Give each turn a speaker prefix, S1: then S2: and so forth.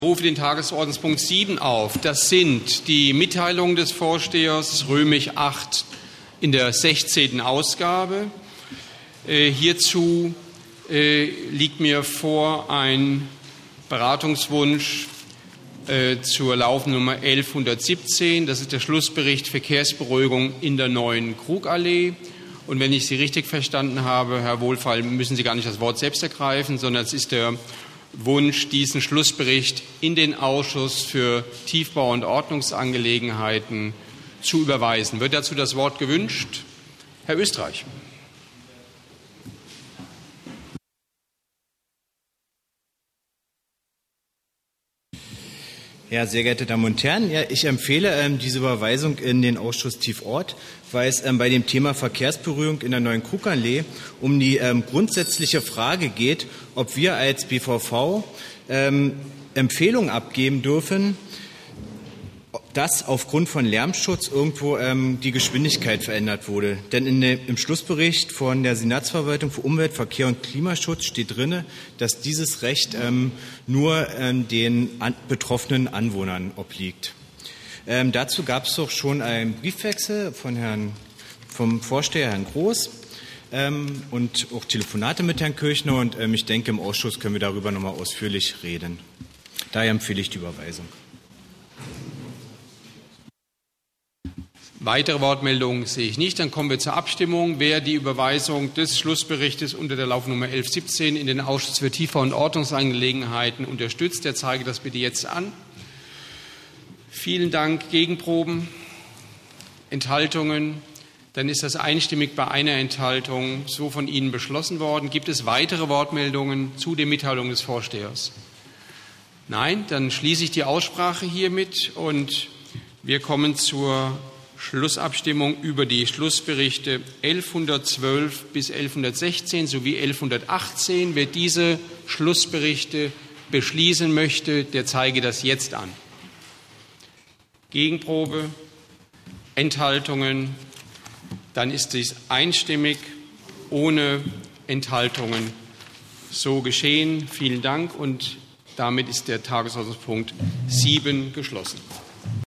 S1: Ich rufe den Tagesordnungspunkt 7 auf. Das sind die Mitteilungen des Vorstehers, römisch 8 in der 16. Ausgabe. Hierzu liegt mir vor ein Beratungswunsch zur laufenden Nummer 1117. Das ist der Schlussbericht Verkehrsberuhigung in der neuen Krugallee. Und wenn ich Sie richtig verstanden habe, Herr Wohlfall, müssen Sie gar nicht das Wort selbst ergreifen, sondern es ist der Wunsch, diesen Schlussbericht in den Ausschuss für Tiefbau- und Ordnungsangelegenheiten zu überweisen. Wird dazu das Wort gewünscht? Herr Österreich.
S2: Ja, sehr geehrte Damen und Herren, ja, ich empfehle diese Überweisung in den Ausschuss Tiefort, weil es bei dem Thema Verkehrsberuhigung in der neuen Krugallee um die grundsätzliche Frage geht, ob wir als BVV Empfehlungen abgeben dürfen, dass aufgrund von Lärmschutz irgendwo die Geschwindigkeit verändert wurde. Denn im Schlussbericht von der Senatsverwaltung für Umwelt, Verkehr und Klimaschutz steht drin, dass dieses Recht nur den betroffenen Anwohnern obliegt. Dazu gab es doch schon einen Briefwechsel vom Vorsteher Herrn Groß und auch Telefonate mit Herrn Kirchner. Und ich denke, im Ausschuss können wir darüber nochmal ausführlich reden. Daher empfehle ich die Überweisung.
S1: Weitere Wortmeldungen sehe ich nicht. Dann kommen wir zur Abstimmung. Wer die Überweisung des Schlussberichtes unter der Laufnummer 1117 in den Ausschuss für Tiefbau- und Ordnungsangelegenheiten unterstützt, der zeige das bitte jetzt an. Vielen Dank. Gegenproben? Enthaltungen? Dann ist das einstimmig bei einer Enthaltung so von Ihnen beschlossen worden. Gibt es weitere Wortmeldungen zu den Mitteilungen des Vorstehers? Nein, dann schließe ich die Aussprache hiermit und wir kommen zur Schlussabstimmung über die Schlussberichte 1112 bis 1116 sowie 1118. Wer diese Schlussberichte beschließen möchte, der zeige das jetzt an. Gegenprobe, Enthaltungen, dann ist dies einstimmig ohne Enthaltungen so geschehen. Vielen Dank und damit ist der Tagesordnungspunkt 7 geschlossen.